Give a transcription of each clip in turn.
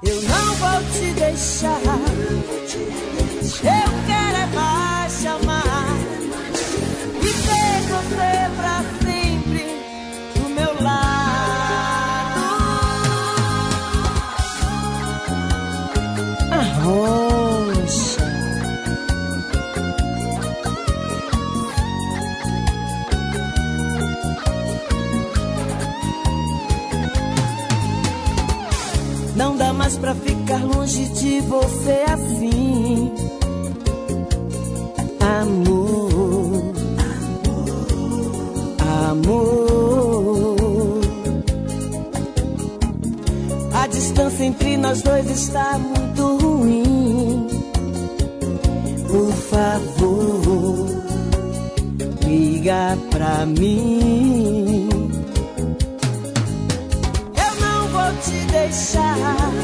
Eu não vou te deixar. Eu quero é mais te amar e ter você pra sempre do meu lado. Arrocha. Não dá mais pra ficar longe de você assim. Amor, amor. A distância entre nós dois está muito ruim. Por favor, liga pra mim. Eu não vou te deixar.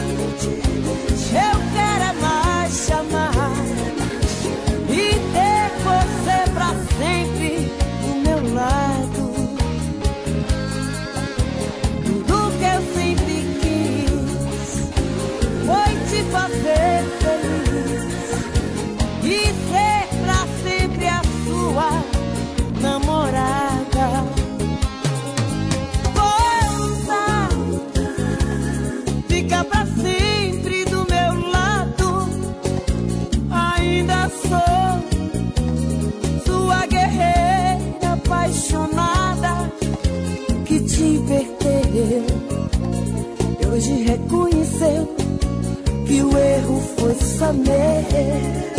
Eu quero é mais te amar e ter você pra sempre do meu lado. Tudo que eu sempre quis foi te fazer feliz e ser pra sempre a sua namorada. Volta, fica pra sempre do meu lado. Ainda sou sua guerreira apaixonada que te perdeu e hoje reconheceu que o erro foi só meu.